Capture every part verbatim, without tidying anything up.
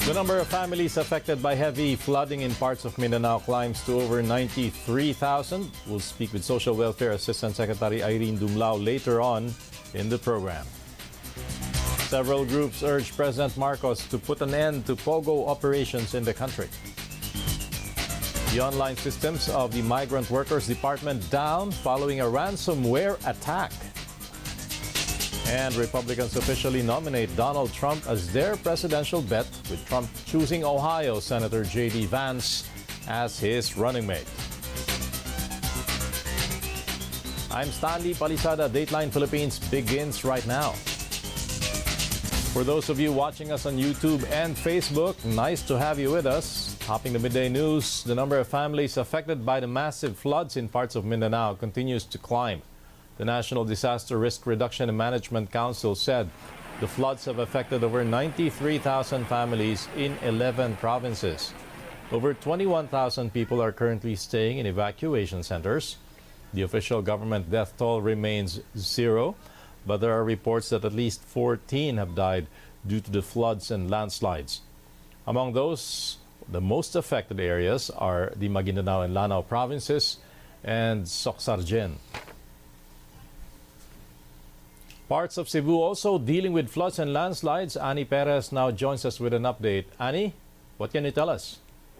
The number of families affected by heavy flooding in parts of Mindanao climbs to over ninety-three thousand. We'll speak with Social Welfare Assistant Secretary Irene Dumlao later on in the program. Several groups urge President Marcos to put an end to POGO operations in the country. The online systems of the Migrant Workers Department down following a ransomware attack. And Republicans officially nominate Donald Trump as their presidential bet, with Trump choosing Ohio Senator J D Vance as his running mate. I'm Stanley Palisada. Dateline Philippines begins right now. For those of you watching us on YouTube and Facebook, nice to have you with us. Topping the midday news, the number of families affected by the massive floods in parts of Mindanao continues to climb. The National Disaster Risk Reduction and Management Council said the floods have affected over ninety-three thousand families in eleven provinces. Over twenty-one thousand people are currently staying in evacuation centers. The official government death toll remains zero, but there are reports that at least fourteen have died due to the floods and landslides. Among those, the most affected areas are the Maguindanao and Lanao provinces and Soc-Sargen. Parts of Cebu also dealing with floods and landslides. Annie Perez now joins us with an update. Annie, what can you tell us?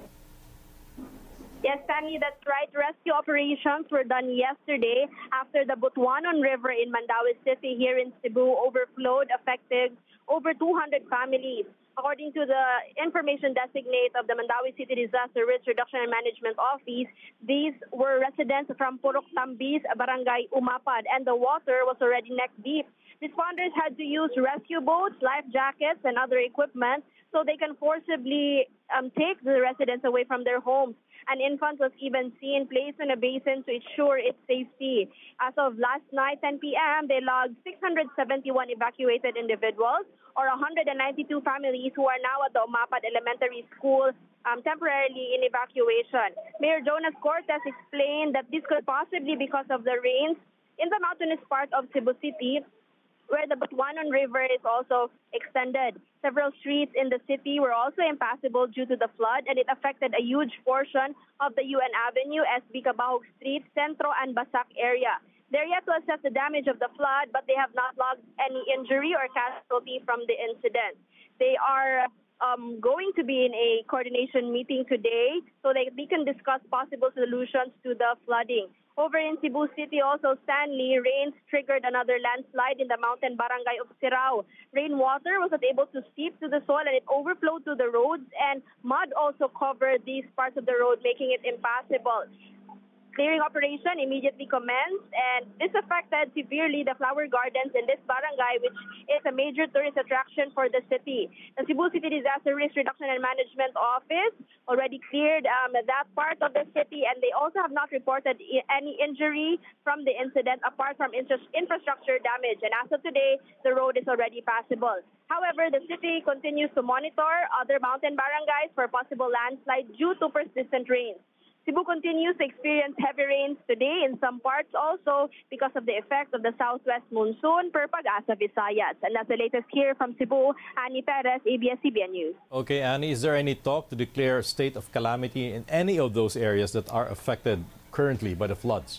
Yes, Stanley, that's right. Rescue operations were done yesterday after the Butuanon River in Mandaue City here in Cebu overflowed, affecting over two hundred families. According to the information designate of the Mandaue City Disaster Risk Reduction and Management Office, these were residents from Purok Tambis, Barangay Umapad, and the water was already neck deep. Responders had to use rescue boats, life jackets, and other equipment so they can forcibly um, take the residents away from their homes. An infant was even seen placed in a basin to ensure its safety. As of last night, ten p m, they logged six hundred seventy-one evacuated individuals, or one hundred ninety-two families who are now at the Umapad Elementary School um, temporarily in evacuation. Mayor Jonas Cortez explained that this could possibly be because of the rains in the mountainous part of Cebu City, where the Butuanon River is also extended. Several streets in the city were also impassable due to the flood, and it affected a huge portion of the U N Avenue, S B Cabahog Street, Centro, and Basak area. They're yet to assess the damage of the flood, but they have not logged any injury or casualty from the incident. They are um, going to be in a coordination meeting today so that they can discuss possible solutions to the flooding. Over in Cebu City, also, Stanley, rains triggered another landslide in the mountain barangay of Sirao. Rainwater was not able to seep to the soil and it overflowed to the roads, and mud also covered these parts of the road, making it impassable. Clearing operation immediately commenced, and this affected severely the flower gardens in this barangay, which is a major tourist attraction for the city. The Cebu City Disaster Risk Reduction and Management Office already cleared um, that part of the city, and they also have not reported any injury from the incident apart from infrastructure damage. And as of today, the road is already passable. However, the city continues to monitor other mountain barangays for possible landslide due to persistent rains. Cebu continues to experience heavy rains today in some parts also because of the effect of the southwest monsoon per Pag-asa Visayas. And that's the latest here from Cebu. Annie Perez, A B S C B N News. Okay, Annie, is there any talk to declare a state of calamity in any of those areas that are affected currently by the floods?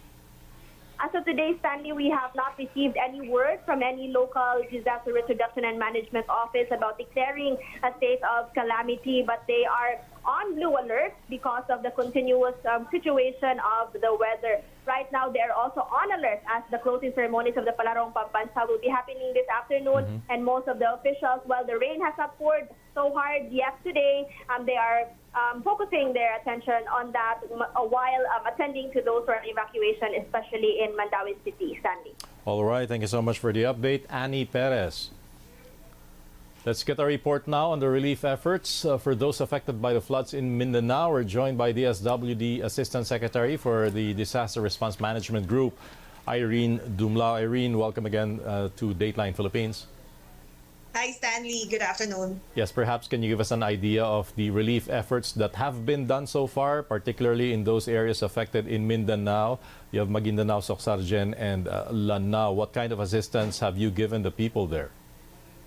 As of today, Stanley, we have not received any word from any local disaster risk reduction and management office about declaring a state of calamity, but they are on blue alert because of the continuous um, situation of the weather. Right now, they are also on alert as the closing ceremonies of the Palarong Pambansa will be happening this afternoon, mm-hmm. and most of the officials, while the rain has not poured so hard yet today, um, they are um, focusing their attention on that uh, while um, attending to those who are in evacuation, especially in Mandaue City. Stanley. All right, thank you so much for the update, Annie Perez. Let's get a report now on the relief efforts uh, for those affected by the floods in Mindanao. We're joined by D S W D Assistant Secretary for the Disaster Response Management Group, Irene Dumlao. Irene, welcome again uh, to Dateline Philippines. Hi, Stanley. Good afternoon. Yes, perhaps can you give us an idea of the relief efforts that have been done so far, particularly in those areas affected in Mindanao? You have Maguindanao, Soc-Sargen, and uh, Lanao. What kind of assistance have you given the people there?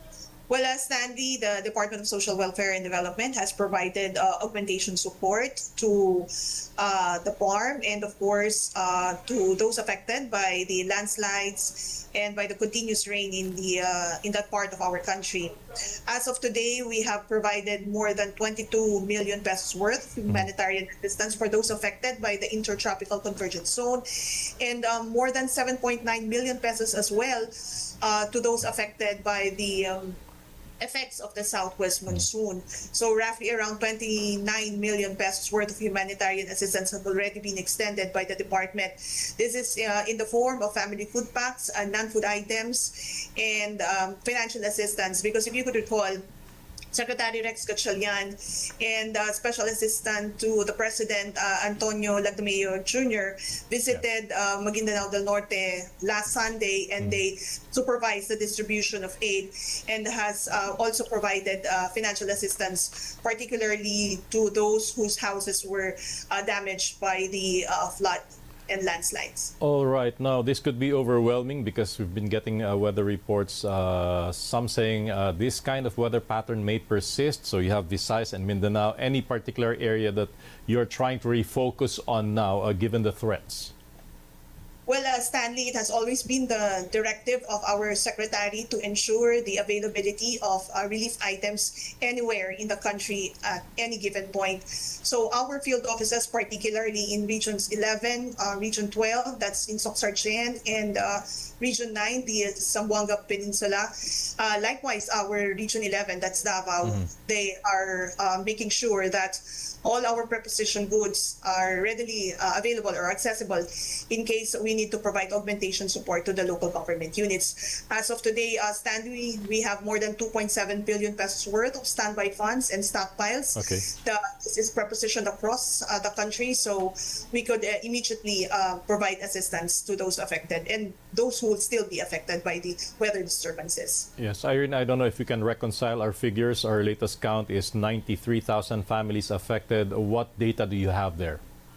Well, uh, Stanley, the Department of Social Welfare and Development has provided uh, augmentation support to uh, the farm and, of course, uh, to those affected by the landslides and by the continuous rain in the uh, in that part of our country. As of today, we have provided more than twenty-two million pesos worth of humanitarian assistance for those affected by the Intertropical Convergence Zone, and um, more than seven point nine million pesos as well uh, to those affected by the um, effects of the southwest monsoon. So roughly around twenty-nine million pesos worth of humanitarian assistance have already been extended by the department. This is uh, in the form of family food packs, uh, non-food items, and um, financial assistance. Because if you could recall, Secretary Rex Gatchalian and uh, Special Assistant to the President, uh, Antonio Lagdameo Junior visited uh, Maguindanao del Norte last Sunday, and mm. they supervised the distribution of aid and has uh, also provided uh, financial assistance, particularly to those whose houses were uh, damaged by the uh, flood and landslides. All right. Now, this could be overwhelming because we've been getting uh, weather reports, uh, some saying uh, this kind of weather pattern may persist. So you have Visayas and Mindanao. Any particular area that you're trying to refocus on now, uh, given the threats? Well, uh, Stanley, it has always been the directive of our secretary to ensure the availability of uh, relief items anywhere in the country at any given point. So our field offices, particularly in Regions eleven, uh, Region twelve, that's in Soxargen, and uh, Region nine, the Zamboanga Peninsula. Uh, likewise, our Region eleven, that's Davao, mm-hmm. they are uh, making sure that all our preposition goods are readily uh, available or accessible in case we need to provide augmentation support to the local government units. As of today, uh, Stanley, we have more than two point seven billion pesos worth of standby funds and stockpiles. Okay. The, this is prepositioned across uh, the country, so we could uh, immediately uh, provide assistance to those affected and those who will still be affected by the weather disturbances. Yes, Irene, I don't know if we can reconcile our figures. Our latest count is ninety-three thousand families affected. What data do you have there?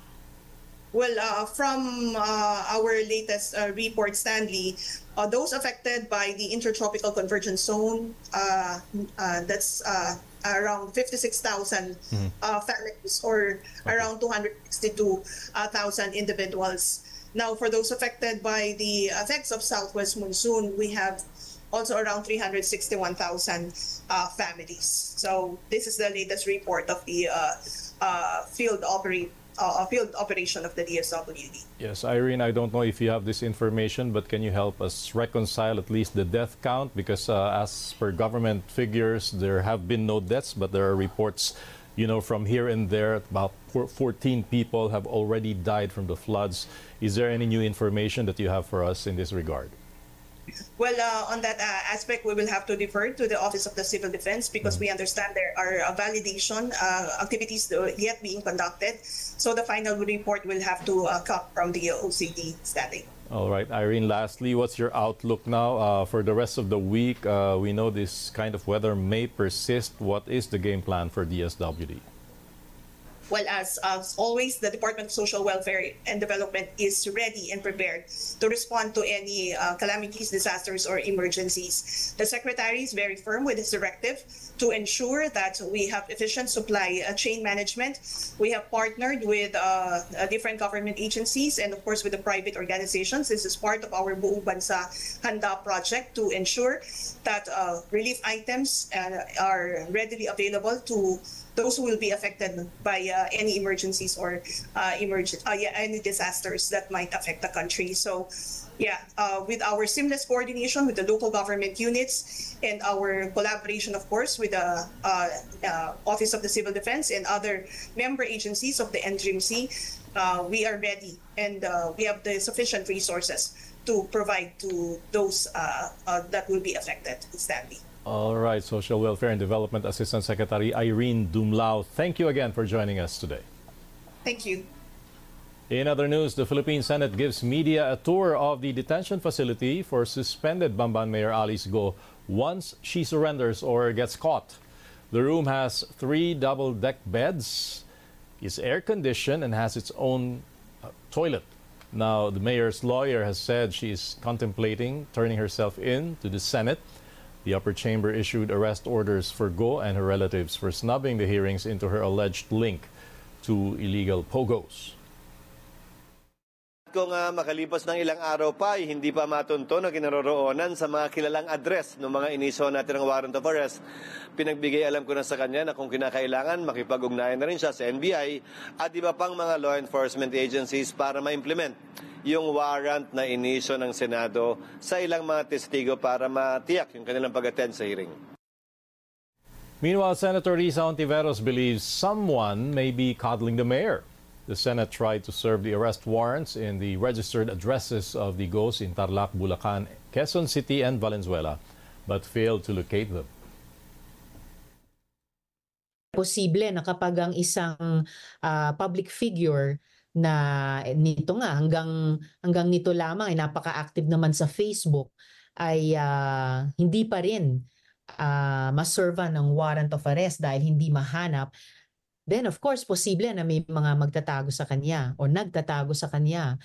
Well, uh, from uh, our latest uh, report, Stanley, uh, those affected by the Intertropical Convergence Zone, uh, uh, that's uh, around fifty-six thousand mm-hmm. uh, families, or okay. around two hundred sixty-two thousand individuals. Now, for those affected by the effects of southwest monsoon, we have also around three hundred sixty-one thousand uh, families. So this is the latest report of the uh, uh, field operate. Uh, field operation of the D S W D. Yes, Irene, I don't know if you have this information, but can you help us reconcile at least the death count? Because uh, as per government figures, there have been no deaths, but there are reports, you know, from here and there, about fourteen people have already died from the floods. Is there any new information that you have for us in this regard? Well, uh, on that uh, aspect, we will have to defer to the Office of the Civil Defense because we understand there are uh, validation uh, activities yet being conducted. So the final report will have to uh, come from the O C D study. All right, Irene, lastly, what's your outlook now uh, for the rest of the week? Uh, we know this kind of weather may persist. What is the game plan for D S W D? Well, as, as always, the Department of Social Welfare and Development is ready and prepared to respond to any uh, calamities, disasters, or emergencies. The Secretary is very firm with his directive to ensure that we have efficient supply uh, chain management. We have partnered with uh, uh, different government agencies and, of course, with the private organizations. This is part of our Buong Bansa Handa project to ensure that uh, relief items uh, are readily available to those who will be affected by uh, any emergencies or uh, emerg uh, yeah, any disasters that might affect the country. So, yeah, uh, with our seamless coordination with the local government units and our collaboration, of course, with the uh, uh, Office of the Civil Defense and other member agencies of the N D R I M C, uh, we are ready and uh, we have the sufficient resources to provide to those uh, uh, that will be affected, Stanley. All right, Social Welfare and Development Assistant Secretary Irene Dumlao, thank you again for joining us today. Thank you. In other news, the Philippine Senate gives media a tour of the detention facility for suspended Bamban Mayor Alice Go once she surrenders or gets caught. The room has three double-deck beds, is air-conditioned, and has its own uh, toilet. Now, the mayor's lawyer has said she is contemplating turning herself in to the Senate. The upper chamber issued arrest orders for Go and her relatives for snubbing the hearings into her alleged link to illegal pogos. Kung uh, makalipas ng ilang araw pa, ay hindi pa matunto na kinaroroonan sa mga kilalang address ng mga iniso natin ng warrant of arrest. Pinagbigay alam ko na sa kanya na kung kinakailangan, makipag-ugnayan na rin siya sa N B I at iba pang mga law enforcement agencies para ma-implement yung warrant na iniso ng Senado sa ilang mga testigo para matiyak yung kanilang pag-attend sa hearing. Meanwhile, Senator Risa Hontiveros believes someone may be coddling the mayor. The Senate tried to serve the arrest warrants in the registered addresses of the Gos in Tarlac, Bulacan, Quezon City, and Valenzuela, but failed to locate them. Posible na kapag ang isang uh, public figure na nito nga hanggang hanggang nito lamang ay napaka-active naman sa Facebook ay uh, hindi pa rin uh, maserva ng warrant of arrest dahil hindi mahanap. Then of course, posible na may mga magtatago sa kanya o nagtatago sa kanya.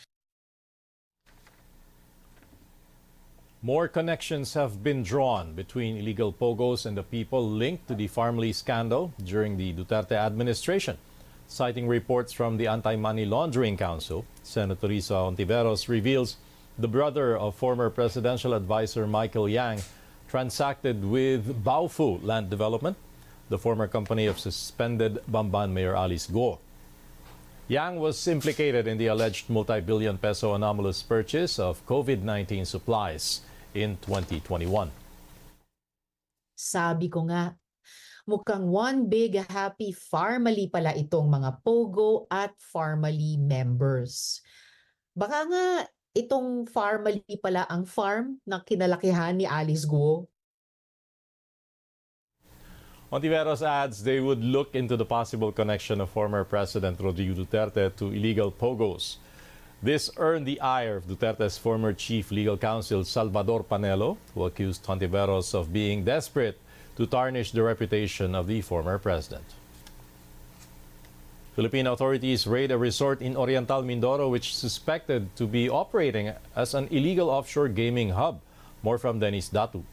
More connections have been drawn between illegal pogos and the people linked to the Farmley scandal during the Duterte administration. Citing reports from the Anti-Money Laundering Council, Senator Risa Hontiveros reveals the brother of former presidential advisor Michael Yang transacted with Baofu Land Development, the former company of suspended Bamban Mayor Alice Go. Yang was implicated in the alleged multi-billion peso anomalous purchase of COVID nineteen supplies in twenty twenty-one. Sabi ko nga, mukhang one big happy Farmally pala itong mga Pogo at Farmally members. Baka nga itong Farmally pala ang farm na kinalakihan ni Alice Go. Hontiveros adds they would look into the possible connection of former President Rodrigo Duterte to illegal pogos. This earned the ire of Duterte's former chief legal counsel Salvador Panelo, who accused Hontiveros of being desperate to tarnish the reputation of the former president. Philippine authorities raid a resort in Oriental Mindoro which is suspected to be operating as an illegal offshore gaming hub. More from Dennis Datu.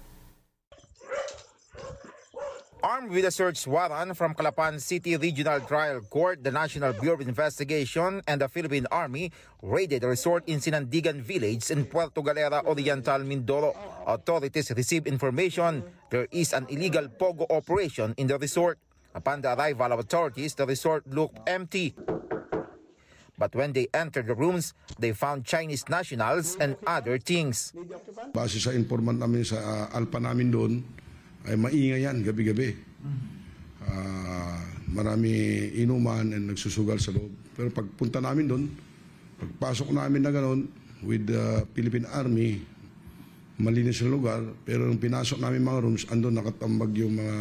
Armed with a search warrant from Calapan City Regional Trial Court, the National Bureau of Investigation and the Philippine Army raided a resort in Sinandigan Village in Puerto Galera, Oriental Mindoro. Authorities received information there is an illegal pogo operation in the resort. Upon the arrival of authorities, the resort looked empty. But when they entered the rooms, they found Chinese nationals and other things. Base sa informant namin sa uh, Alpa namin doon, ay maingay yan gabi-gabi. Uh, marami inuman and nagsusugal sa loob. Pero pagpunta namin doon, pagpasok namin na gano'n with the Philippine Army, malinis yung lugar. Pero nung pinasok namin mga rooms, andun nakatambag yung mga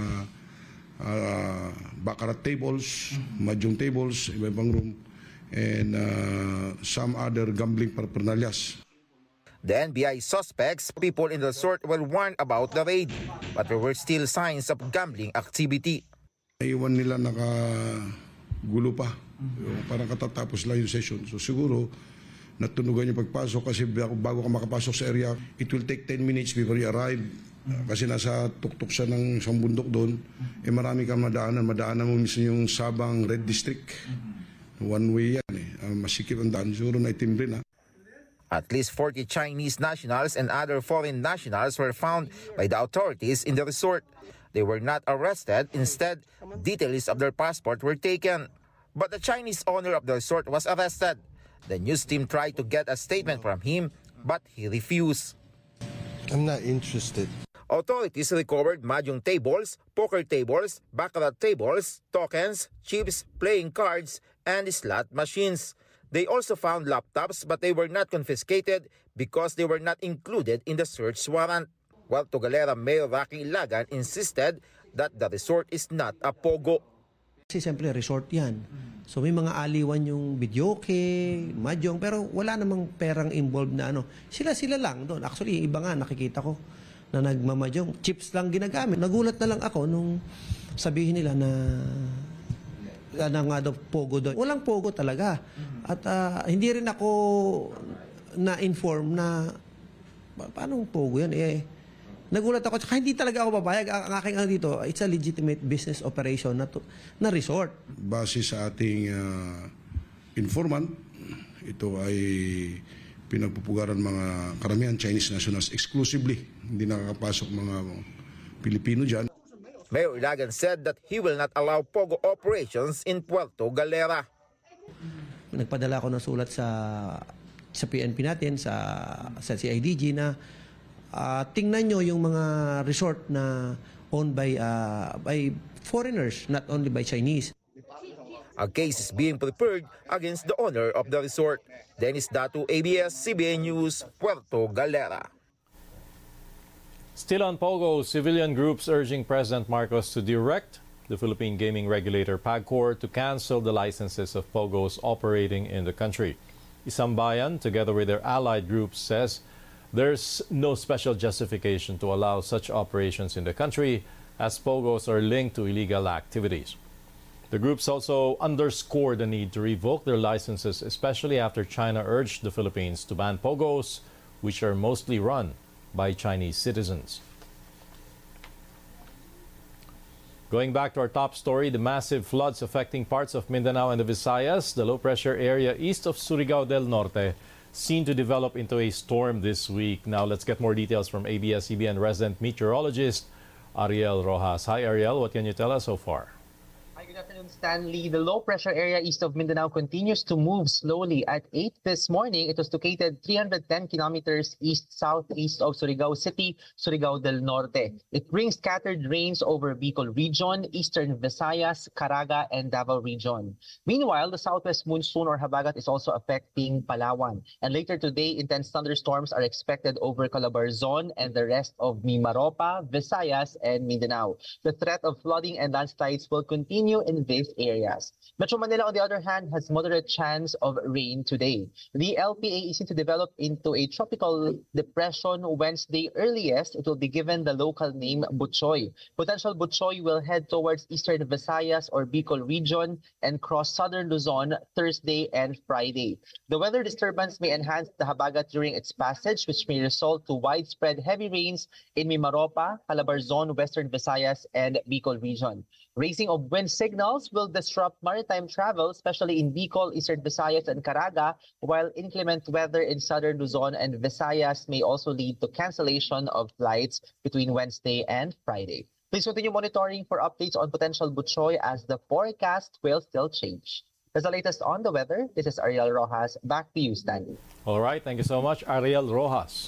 uh, baccarat tables, mahjong tables, iba-ibang room, and uh, some other gambling paraphernalias. The N B I suspects people in the resort were warned about the raid, but there were still signs of gambling activity. Naiwan nila nakagulo pa. Yung parang katatapos lang yung session. So siguro, natunugan yung pagpasok kasi bago ka makapasok sa area, it will take ten minutes before you arrive. Kasi nasa tuktok siya ng isang bundok doon. Eh marami kang madaanan. Madaanan mo mismo yung Sabang Red District. One way yan eh. Uh, masikip ang daan. Siguro na itimbre na. At least forty Chinese nationals and other foreign nationals were found by the authorities in the resort. They were not arrested. Instead, details of their passport were taken. But the Chinese owner of the resort was arrested. The news team tried to get a statement from him, but he refused. I'm not interested. Authorities recovered mahjong tables, poker tables, baccarat tables, tokens, chips, playing cards, and slot machines. They also found laptops, but they were not confiscated because they were not included in the search warrant. While Tugalera Mayor Rocky Ilagan insisted that the resort is not a pogo. Kasi siyempre resort yan. So may mga aliwan yung videoke, mahjong, pero wala namang perang involved na ano. Sila-sila lang doon. Actually, iba nga nakikita ko na nagmamahjong. Chips lang ginagamit. Nagulat na lang ako nung sabihin nila na na nga daw pogo doon. Walang pogo talaga. At uh, hindi rin ako na-inform na pa paano pogo yan? Eh, Nagulat ako. Tsaka hindi talaga ako papayag. Ang ang aking ano dito, it's a legitimate business operation na, to, na resort. Base sa ating uh, informant, ito ay pinagpupugaran mga karamihan Chinese nationals exclusively. Hindi nakakapasok mga Pilipino dyan. Mayor Ilagan said that he will not allow POGO operations in Puerto Galera. Nagpadala ako ng sulat sa sa P N P natin, sa, sa C I D G na uh, tingnan nyo yung mga resort na owned by, uh, by foreigners, not only by Chinese. A case is being prepared against the owner of the resort. Dennis Datu, A B S C B N News, Puerto Galera. Still on POGO, civilian groups urging President Marcos to direct the Philippine gaming regulator PAGCOR to cancel the licenses of POGOs operating in the country. Isambayan, together with their allied groups, says there's no special justification to allow such operations in the country as POGOs are linked to illegal activities. The groups also underscore the need to revoke their licenses, especially after China urged the Philippines to ban POGOs, which are mostly run by Chinese citizens. Going back to our top story, the massive floods affecting parts of Mindanao and the Visayas, the low-pressure area east of Surigao del Norte, seen to develop into a storm this week. Now let's get more details from A B S C B N resident meteorologist Ariel Rojas. Hi Ariel, what can you tell us so far? Good afternoon, Stanley. The low-pressure area east of Mindanao continues to move slowly. At eight this morning, it was located three hundred ten kilometers east-southeast of Surigao City, Surigao del Norte. It brings scattered rains over Bicol region, eastern Visayas, Caraga, and Davao region. Meanwhile, the southwest monsoon or habagat is also affecting Palawan. And later today, intense thunderstorms are expected over Calabarzon and the rest of Mimaropa, Visayas, and Mindanao. The threat of flooding and landslides will continue in these areas. Metro Manila, on the other hand, has moderate chance of rain today. The L P A is seen to develop into a tropical depression Wednesday earliest. It will be given the local name Butchoy. Potential Butchoy will head towards eastern Visayas or Bicol region and cross southern Luzon Thursday and Friday. The weather disturbance may enhance the habagat during its passage, which may result to widespread heavy rains in Mimaropa, Calabarzon, western Visayas, and Bicol region. Raising of wind signals will disrupt maritime travel, especially in Bicol, eastern Visayas, and Caraga, while inclement weather in southern Luzon and Visayas may also lead to cancellation of flights between Wednesday and Friday. Please continue monitoring for updates on potential Butchoy as the forecast will still change. That's the latest on the weather. This is Ariel Rojas. Back to you, Stanley. All right. Thank you so much, Ariel Rojas.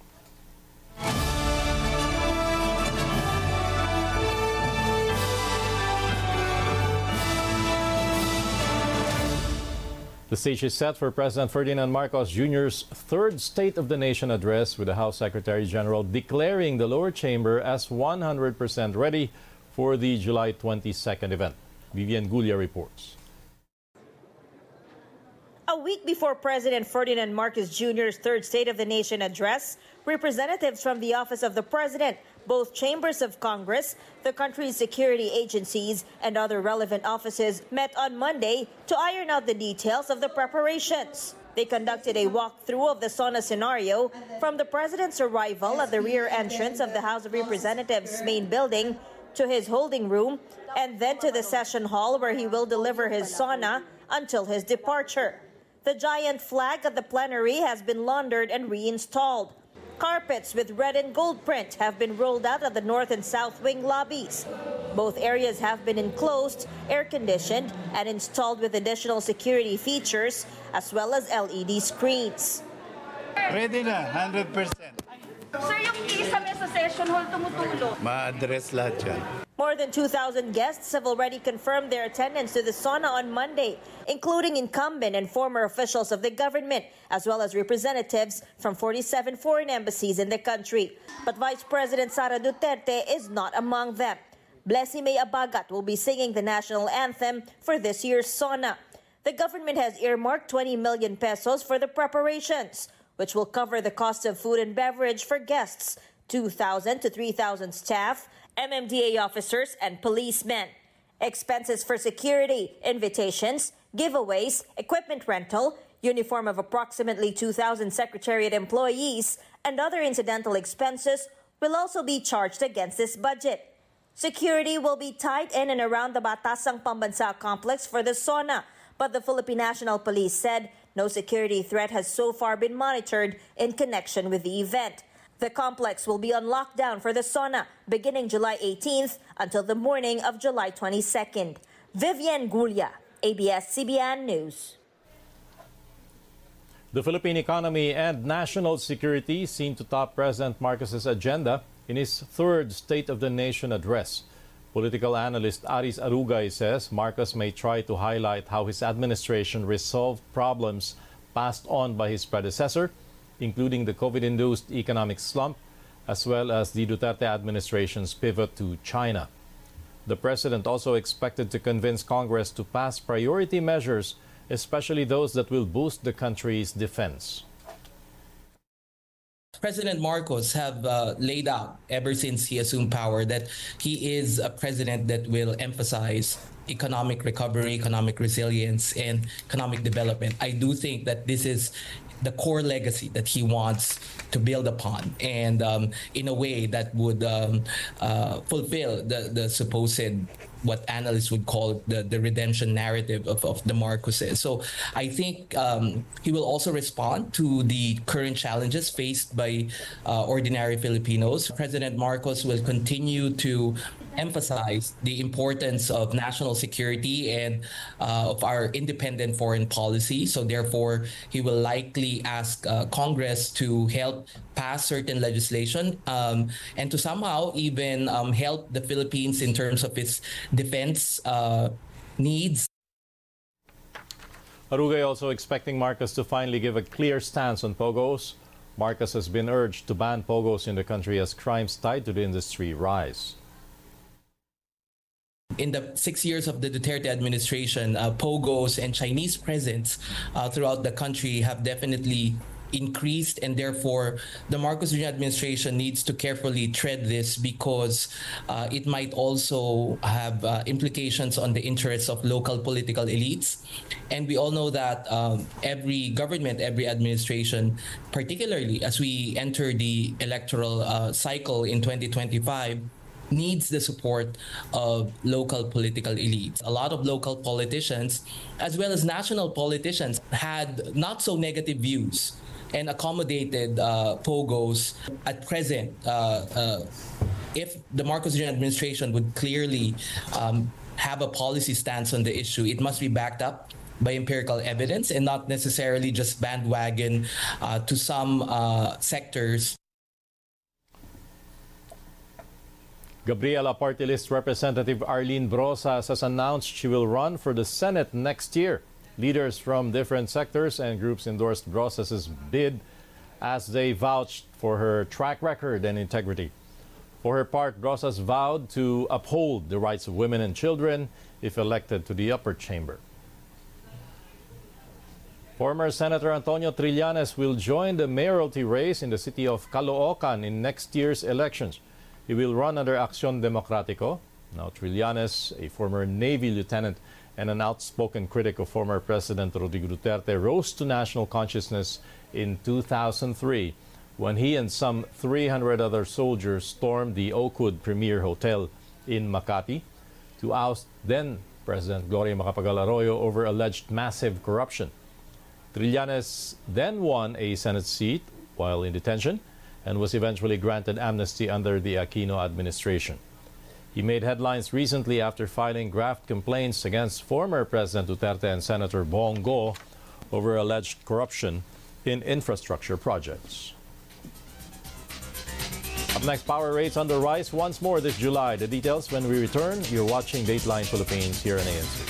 The stage is set for President Ferdinand Marcos Junior's third State of the Nation address, with the House Secretary General declaring the lower chamber as one hundred percent ready for the July twenty-second event. Vivian Gulia reports. A week before President Ferdinand Marcos Junior's third State of the Nation address, representatives from the Office of the President, both chambers of Congress, the country's security agencies, and other relevant offices met on Monday to iron out the details of the preparations. They conducted a walkthrough of the SONA scenario from the President's arrival at the rear entrance of the House of Representatives main building to his holding room, and then to the session hall where he will deliver his SONA until his departure. The giant flag at the plenary has been laundered and reinstalled. Carpets with red and gold print have been rolled out of the north and south wing lobbies. Both areas have been enclosed, air-conditioned, and installed with additional security features, as well as L E D screens. Ready na, one hundred percent. Sir, yung isang sa session hall tumutulo. Ma-address lahat yan. More than two thousand guests have already confirmed their attendance to the SONA on Monday, including incumbent and former officials of the government, as well as representatives from forty-seven foreign embassies in the country. But Vice President Sara Duterte is not among them. Blessy May Abagat will be singing the national anthem for this year's SONA. The government has earmarked twenty million pesos for the preparations, which will cover the cost of food and beverage for guests, two thousand to three thousand staff, M M D A officers, and policemen. Expenses for security, invitations, giveaways, equipment rental, uniform of approximately two thousand Secretariat employees, and other incidental expenses will also be charged against this budget. Security will be tight in and around the Batasang Pambansa complex for the SONA, but the Philippine National Police said no security threat has so far been monitored in connection with the event. The complex will be on lockdown for the SONA beginning July eighteenth until the morning of July twenty-second. Vivian Gulia, A B S C B N News. The Philippine economy and national security seem to top President Marcos's agenda in his third State of the Nation address. Political analyst Aris Arugay says Marcos may try to highlight how his administration resolved problems passed on by his predecessor, including the COVID-induced economic slump, as well as the Duterte administration's pivot to China. The president also expected to convince Congress to pass priority measures, especially those that will boost the country's defense. President Marcos have uh, laid out ever since he assumed power that he is a president that will emphasize economic recovery, economic resilience, and economic development. I do think that this is the core legacy that he wants to build upon, and um, in a way that would um, uh, fulfill the, the supposed, what analysts would call the, the redemption narrative of, of the Marcoses. So I think um, he will also respond to the current challenges faced by uh, ordinary Filipinos. President Marcos will continue to emphasize the importance of national security and uh, of our independent foreign policy. So therefore, he will likely ask uh, Congress to help pass certain legislation um, and to somehow even um, help the Philippines in terms of its defense uh, needs. Arugay also expecting Marcos to finally give a clear stance on pogos. Marcos has been urged to ban pogos in the country as crimes tied to the industry rise. In the six years of the Duterte administration, uh, pogos and Chinese presence uh, throughout the country have definitely increased, and therefore the Marcos Junior administration needs to carefully tread this because uh, it might also have uh, implications on the interests of local political elites. And we all know that um, every government, every administration, particularly as we enter the electoral uh, cycle in twenty twenty-five, needs the support of local political elites. A lot of local politicians, as well as national politicians, had not so negative views and accommodated uh, pogos at present. Uh, uh, if the Marcos Junior administration would clearly um, have a policy stance on the issue, it must be backed up by empirical evidence and not necessarily just bandwagon uh, to some uh, sectors. Gabriela Party List Representative Arlene Brosas has announced she will run for the Senate next year. Leaders from different sectors and groups endorsed Brosas' bid as they vouched for her track record and integrity. For her part, Brosas vowed to uphold the rights of women and children if elected to the upper chamber. Former Senator Antonio Trillanes will join the mayoralty race in the city of Caloocan in next year's elections. He will run under Acción Democrático. Now, Trillanes, a former Navy lieutenant and an outspoken critic of former President Rodrigo Duterte, rose to national consciousness in two thousand three when he and some three hundred other soldiers stormed the Oakwood Premier Hotel in Makati to oust then President Gloria Macapagal Arroyo over alleged massive corruption. Trillanes then won a Senate seat while in detention and was eventually granted amnesty under the Aquino administration. He made headlines recently after filing graft complaints against former President Duterte and Senator Bongo over alleged corruption in infrastructure projects. Up next, power rates on the rise once more this July. The details when we return. You're watching Dateline Philippines here on A N C.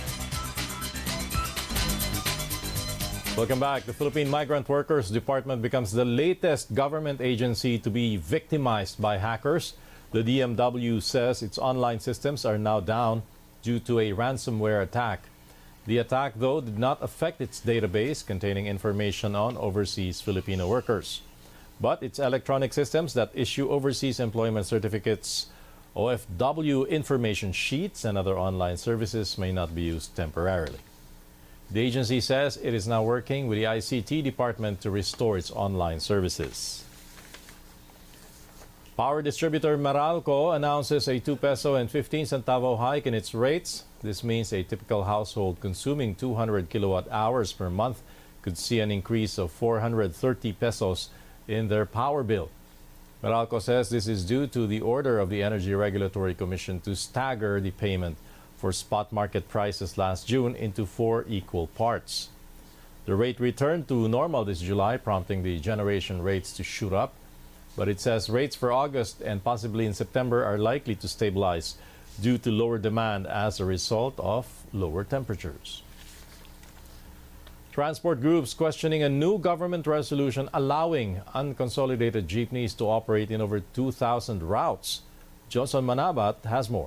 Welcome back. The Philippine Migrant Workers Department becomes the latest government agency to be victimized by hackers. The D M W says its online systems are now down due to a ransomware attack. The attack, though, did not affect its database containing information on overseas Filipino workers. But its electronic systems that issue overseas employment certificates, O F W information sheets, and other online services may not be used temporarily. The agency says it is now working with the I C T department to restore its online services. Power distributor Meralco announces a two peso and fifteen centavo hike in its rates. This means a typical household consuming two hundred kilowatt hours per month could see an increase of four hundred thirty pesos in their power bill. Meralco says this is due to the order of the Energy Regulatory Commission to stagger the payment for spot market prices last June into four equal parts. The rate returned to normal this July, prompting the generation rates to shoot up. But it says rates for August and possibly in September are likely to stabilize due to lower demand as a result of lower temperatures. Transport groups questioning a new government resolution allowing unconsolidated jeepneys to operate in over two thousand routes. Johnson Manabat has more.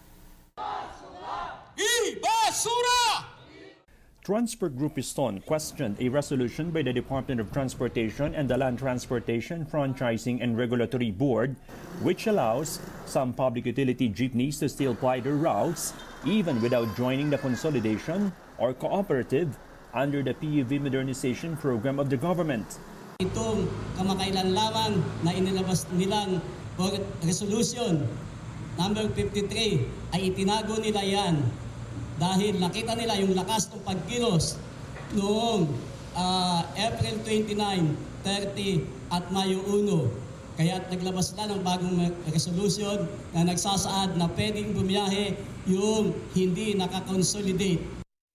Transport Group Piston questioned a resolution by the Department of Transportation and the Land Transportation Franchising and Regulatory Board, which allows some public utility jeepneys to still ply their routes even without joining the consolidation or cooperative under the P U V modernization program of the government. Itong kamakailan lamang na inilabas nilang resolution number fifty-three ay itinago nila yan dahil nakita nila yung lakas ng pagkilos noong uh, April twenty-nine, thirty at Mayo one. Kaya naglabas na ng bagong resolution na nagsasaad na pwedeng bumiyahe yung hindi nakakonsolidate.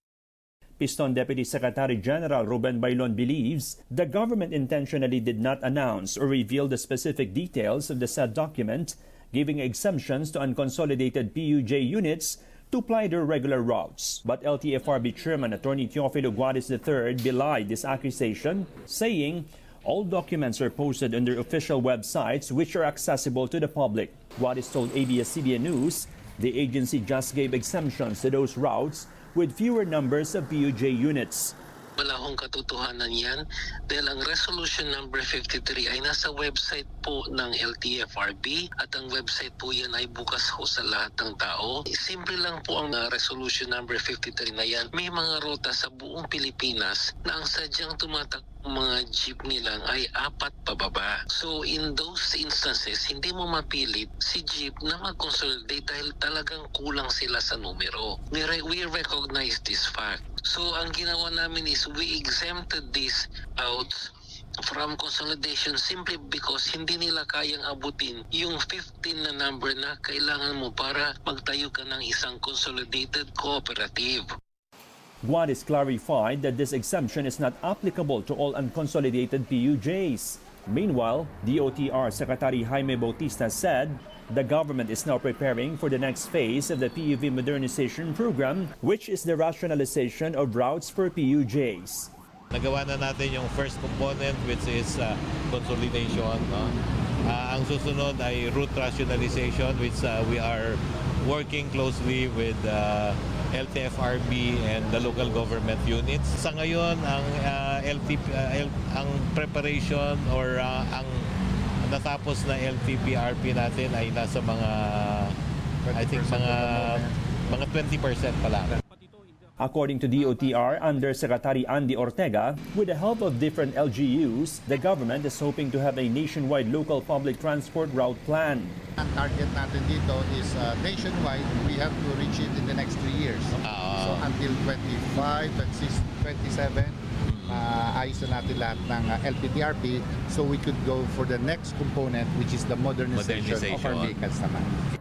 Piston Deputy Secretary General Ruben Bailon believes the government intentionally did not announce or reveal the specific details of the said document, giving exemptions to unconsolidated P U J units to ply their regular routes. But L T F R B Chairman Attorney Teofilo Guadis the third belied this accusation, saying all documents are posted on their official websites which are accessible to the public. Guadis told A B S C B N News the agency just gave exemptions to those routes with fewer numbers of P U J units. Wala akong katotohanan yan dahil ang resolution number fifty-three ay nasa website po ng L T F R B at ang website po yan ay bukas ho sa lahat ng tao. Simple lang po ang uh, resolution number fifty-three na yan. May mga ruta sa buong Pilipinas na ang sadyang tumatak mga jeepney lang ay apat pababa. So in those instances, hindi mo mapilit si jeep na mag-consolidate dahil talagang kulang sila sa numero. We, re- we recognize this fact. So ang ginawa namin is we exempted these out from consolidation simply because hindi nila kayang abutin yung fifteen na number na kailangan mo para magtayo ka ng isang consolidated cooperative. Guadis clarified that this exemption is not applicable to all unconsolidated P U Js. Meanwhile, D O T R Secretary Jaime Bautista said the government is now preparing for the next phase of the P U V modernization program, which is the rationalization of routes for P U Js. Nagawa na natin yung first component, which is uh, consolidation. No? Uh, ang susunod ay route rationalization, which uh, we are working closely with uh, L T F R B and the local government units. Sa ngayon, ang uh, L T P, uh, L, ang preparation or uh, ang natapos na L T P R P natin ay nasa mga I think mga mga twenty percent pa lang. According to D O T R Undersecretary Andy Ortega, with the help of different L G Us, the government is hoping to have a nationwide local public transport route plan. Ang target natin dito is uh, nationwide. We have to reach it in the next three years. Uh, so until twenty-five, twenty-seven, uh, ayos na natin lahat ng uh, L T P R P so we could go for the next component, which is the modernization, modernization. of our vehicles naman.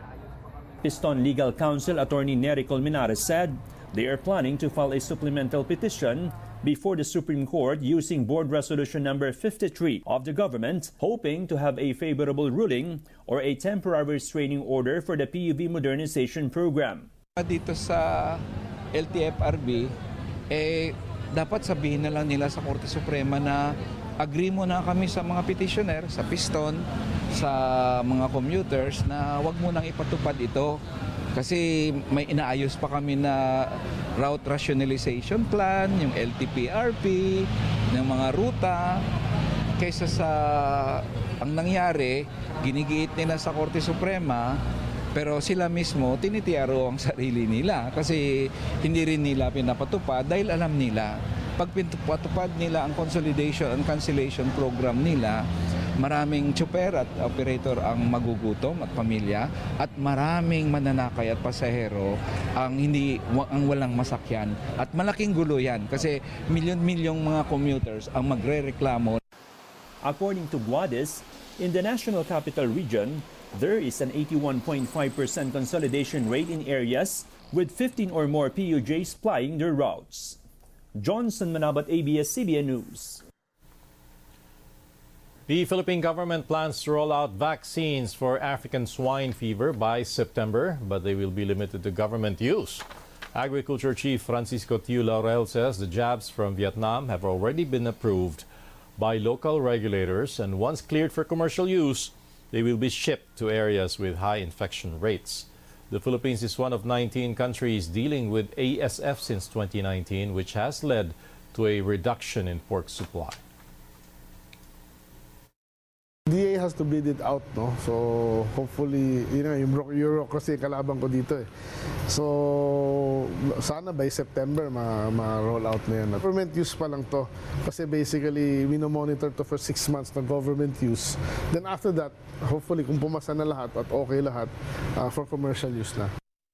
Piston Legal Counsel Attorney Nery Colmenares said they are planning to file a supplemental petition before the Supreme Court using Board Resolution number fifty-three of the government, hoping to have a favorable ruling or a temporary restraining order for the P U V modernization program. Dito sa L T F R B, eh, dapat sabihin na lang nila sa Korte Suprema na agree mo na kami sa mga petitioner, sa Piston, sa mga commuters na wag mo nang ipatupad ito. Kasi may inaayos pa kami na route rationalization plan, yung L T P R P, ng mga ruta. Kaysa sa ang nangyari, ginigiit nila sa Korte Suprema, pero sila mismo tinitiyaro ang sarili nila kasi hindi rin nila pinapatupad dahil alam nila pag pinapatupad nila ang consolidation and cancellation program nila, maraming tsuper at operator ang magugutom at pamilya at maraming mananakay at pasahero ang hindi ang walang masakyan at malaking gulo yan kasi milyon-milyong mga commuters ang magrereklamo. According to Guadis, in the National Capital Region, there is an eighty-one point five percent consolidation rate in areas with fifteen or more P U Js plying their routes. Johnson Manabat, A B S C B N News. The Philippine government plans to roll out vaccines for African swine fever by September, but they will be limited to government use. Agriculture Chief Francisco Tiu Laurel says the jabs from Vietnam have already been approved by local regulators, and once cleared for commercial use, they will be shipped to areas with high infection rates. The Philippines is one of nineteen countries dealing with A S F since twenty nineteen, which has led to a reduction in pork supply. D A has to bid it out, no? So hopefully, yun nga, yung bureaucracy kalaban ko dito eh. So sana by September ma-roll out na yan. Government use pa lang to kasi basically mino-monitor to for six months na government use. Then after that, hopefully kung pumasa na lahat at okay lahat, uh, for commercial use na.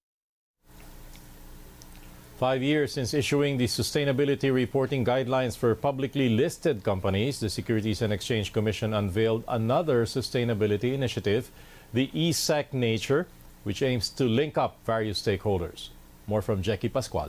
Five years since issuing the sustainability reporting guidelines for publicly listed companies, the Securities and Exchange Commission unveiled another sustainability initiative, the E S E C Nature, which aims to link up various stakeholders. More from Jackie Pascual.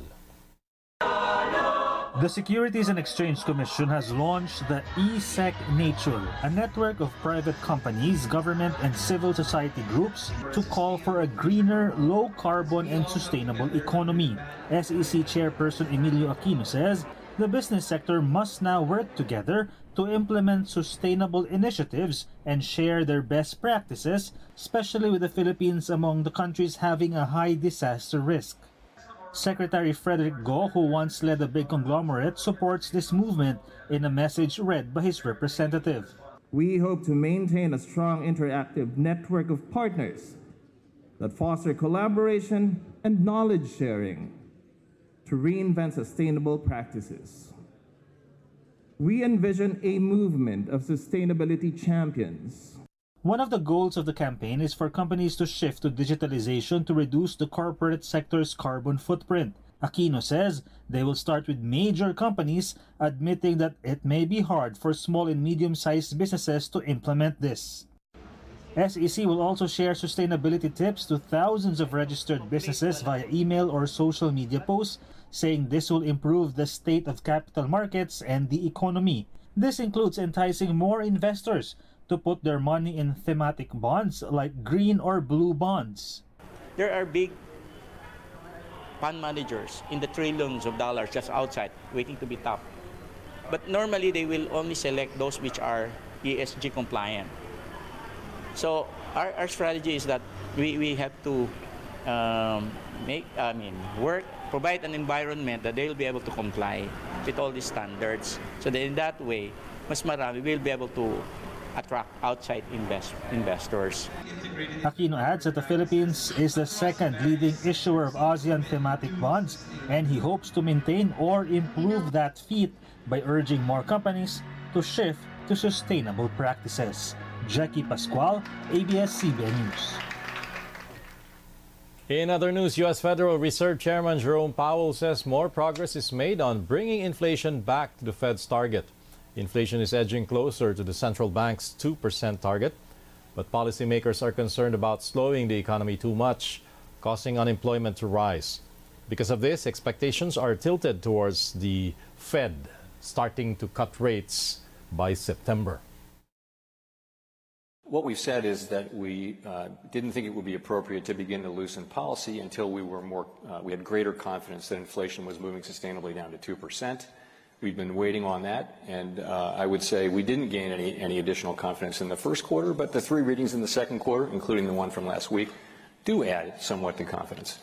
The Securities and Exchange Commission has launched the E S E C Nature, a network of private companies, government and civil society groups to call for a greener, low-carbon and sustainable economy. S E C Chairperson Emilio Aquino says the business sector must now work together to implement sustainable initiatives and share their best practices, especially with the Philippines among the countries having a high disaster risk. Secretary Frederick Go, who once led a big conglomerate, supports this movement in a message read by his representative. We hope to maintain a strong interactive network of partners that foster collaboration and knowledge sharing to reinvent sustainable practices. We envision a movement of sustainability champions. One of the goals of the campaign is for companies to shift to digitalization to reduce the corporate sector's carbon footprint. Aquino says they will start with major companies, admitting that it may be hard for small and medium-sized businesses to implement this. S E C will also share sustainability tips to thousands of registered businesses via email or social media posts, saying this will improve the state of capital markets and the economy. This includes enticing more investors to put their money in thematic bonds like green or blue bonds. There are big fund managers in the trillions of dollars just outside waiting to be tapped. But normally they will only select those which are E S G compliant. So our, our strategy is that we, we have to um, make, I mean, work, provide an environment that they will be able to comply with all these standards. So that in that way, mas marami will be able to attract outside invest investors. Aquino adds that the Philippines is the second leading issuer of ASEAN thematic bonds, and he hopes to maintain or improve that feat by urging more companies to shift to sustainable practices. Jackie Pascual, A B S C B N News. In other news, U S Federal Reserve Chairman Jerome Powell says more progress is made on bringing inflation back to the Fed's target. Inflation is edging closer to the central bank's two percent target, but policymakers are concerned about slowing the economy too much, causing unemployment to rise. Because of this, expectations are tilted towards the Fed starting to cut rates by September. What we've said is that we uh, didn't think it would be appropriate to begin to loosen policy until we were more, uh, we had greater confidence that inflation was moving sustainably down to two percent. We've been waiting on that, and uh, I would say we didn't gain any, any additional confidence in the first quarter, but the three readings in the second quarter, including the one from last week, do add somewhat to confidence.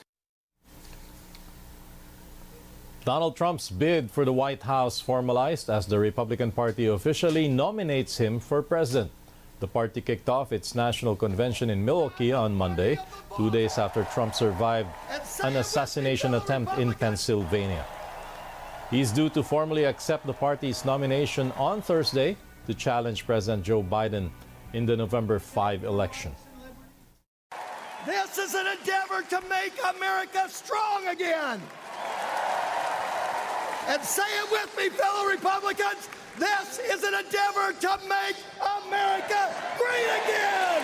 Donald Trump's bid for the White House formalized as the Republican Party officially nominates him for president. The party kicked off its national convention in Milwaukee on Monday, two days after Trump survived an assassination attempt in Pennsylvania. He's due to formally accept the party's nomination on Thursday to challenge President Joe Biden in the November fifth election. This is an endeavor to make America strong again. And say it with me, fellow Republicans, this is an endeavor to make America great again.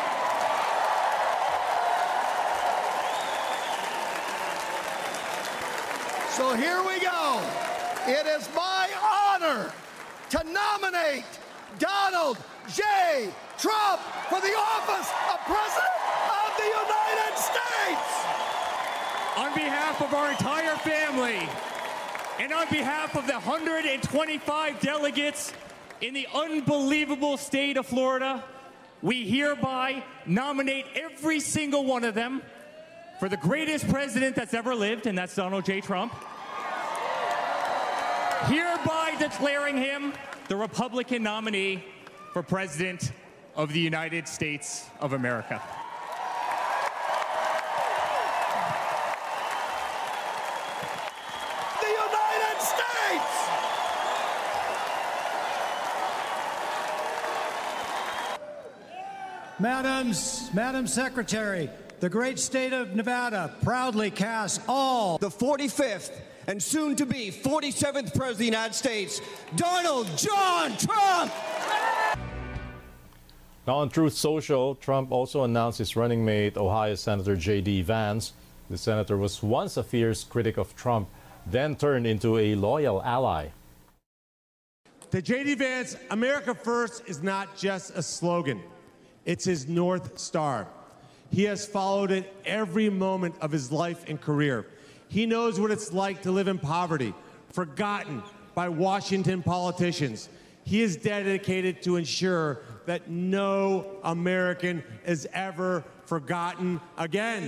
So here we go. It is my honor to nominate Donald J. Trump for the office of President of the United States. On behalf of our entire family, and on behalf of the one hundred twenty-five delegates in the unbelievable state of Florida, we hereby nominate every single one of them for the greatest president that's ever lived, and that's Donald J. Trump. Hereby declaring him the Republican nominee for President of the United States of America. The United States! Madams, Madam Secretary, the great state of Nevada proudly casts all the forty-fifth and soon to be forty-seventh President of the United States, Donald John Trump. Now on Truth Social, Trump also announced his running mate, Ohio Senator J D Vance. The senator was once a fierce critic of Trump, then turned into a loyal ally. To J D Vance, America First is not just a slogan. It's his North Star. He has followed it every moment of his life and career. He knows what it's like to live in poverty, forgotten by Washington politicians. He is dedicated to ensure that no American is ever forgotten again.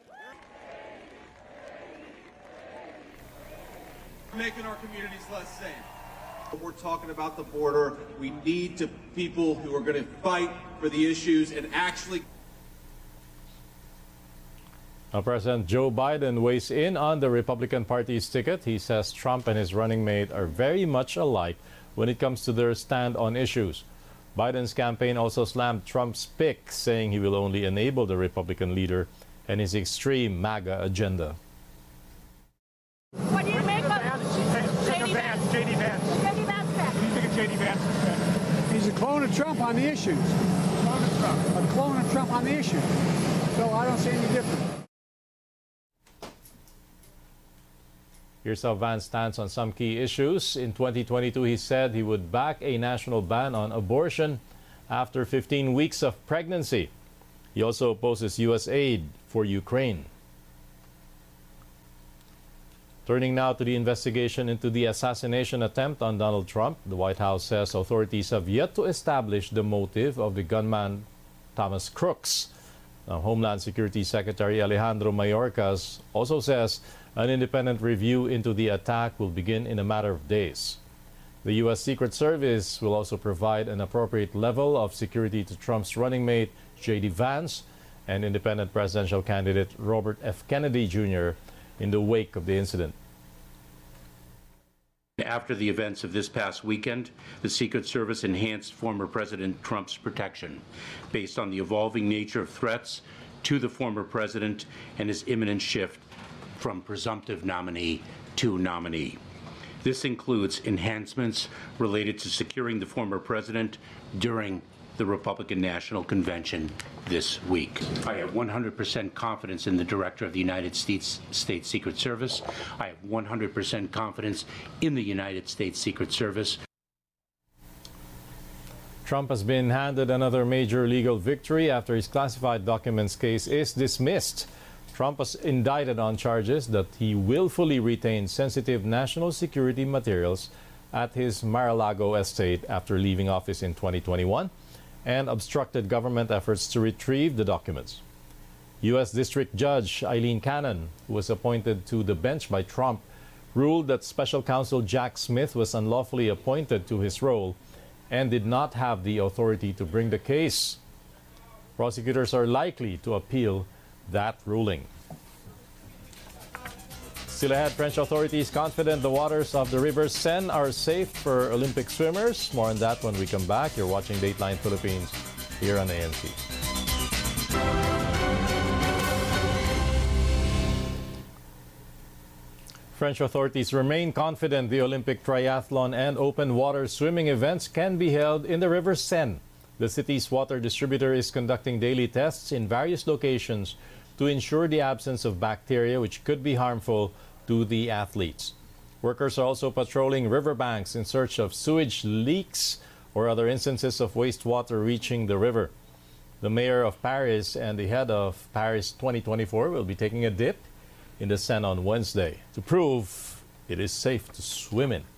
Making our communities less safe. We're talking about the border. We need to people who are going to fight for the issues and actually. Now, President Joe Biden weighs in on the Republican Party's ticket. He says Trump and his running mate are very much alike when it comes to their stand on issues. Biden's campaign also slammed Trump's pick, saying he will only enable the Republican leader and his extreme MAGA agenda. What do you make of J D Vance? J D Vance. J D Vance. What do you think of J D Vance? He's a clone of Trump on the issues. Clone of Trump. A clone of Trump on the issues. So I don't see any difference. Here's how Vance stands on some key issues. In twenty twenty-two, he said he would back a national ban on abortion after fifteen weeks of pregnancy. He also opposes U S aid for Ukraine. Turning now to the investigation into the assassination attempt on Donald Trump, the White House says authorities have yet to establish the motive of the gunman Thomas Crooks. Now, Homeland Security Secretary Alejandro Mayorkas also says an independent review into the attack will begin in a matter of days. The U S Secret Service will also provide an appropriate level of security to Trump's running mate, J D Vance, and independent presidential candidate Robert F. Kennedy Junior in the wake of the incident. After the events of this past weekend, the Secret Service enhanced former President Trump's protection based on the evolving nature of threats to the former president and his imminent shift from presumptive nominee to nominee. This includes enhancements related to securing the former president during the Republican National Convention this week. I have one hundred percent confidence in the Director of the United States State Secret Service. I have one hundred percent confidence in the United States Secret Service. Trump has been handed another major legal victory after his classified documents case is dismissed. Trump was indicted on charges that he willfully retained sensitive national security materials at his Mar-a-Lago estate after leaving office in twenty twenty-one and obstructed government efforts to retrieve the documents. U S District Judge Eileen Cannon, who was appointed to the bench by Trump, ruled that Special Counsel Jack Smith was unlawfully appointed to his role and did not have the authority to bring the case. Prosecutors are likely to appeal that ruling. Still ahead, French authorities confident the waters of the River Seine are safe for Olympic swimmers. More on that when we come back. You're watching Dateline Philippines here on A N C. French authorities remain confident the Olympic triathlon and open water swimming events can be held in the River Seine. The city's water distributor is conducting daily tests in various locations to ensure the absence of bacteria which could be harmful to the athletes. Workers are also patrolling riverbanks in search of sewage leaks or other instances of wastewater reaching the river. The mayor of Paris and the head of Paris twenty twenty-four will be taking a dip in the Seine on Wednesday to prove it is safe to swim in.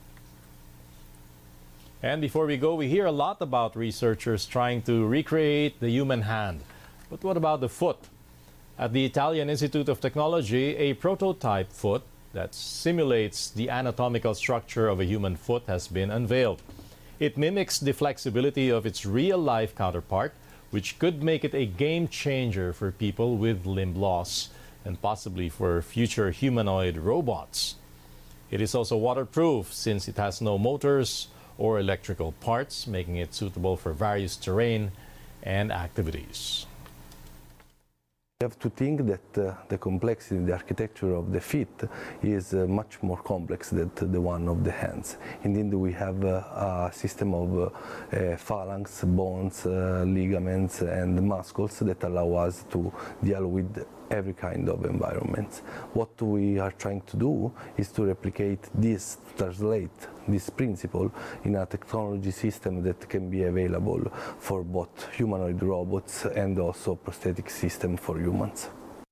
And before we go, we hear a lot about researchers trying to recreate the human hand. But what about the foot? At the Italian Institute of Technology, a prototype foot that simulates the anatomical structure of a human foot has been unveiled. It mimics the flexibility of its real-life counterpart, which could make it a game changer for people with limb loss and possibly for future humanoid robots. It is also waterproof since it has no motors or electrical parts, making it suitable for various terrain and activities. You have to think that uh, the complexity, the architecture of the feet is uh, much more complex than the one of the hands. Indeed, we have uh, a system of uh, uh, phalanx, bones, uh, ligaments and muscles that allow us to deal with every kind of environment. What we are trying to do is to replicate this, translate this principle in a technology system that can be available for both humanoid robots and also prosthetic system for humans.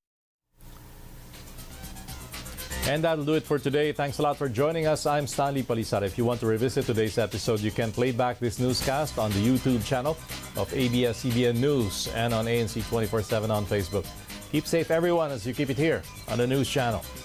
And that'll do it for today. Thanks a lot for joining us. I'm Stanley Palisada. If you want to revisit today's episode, you can play back this newscast on the YouTube channel of A B S C B N News and on A N C twenty-four seven on Facebook. Keep safe, everyone, as you keep it here on the News Channel.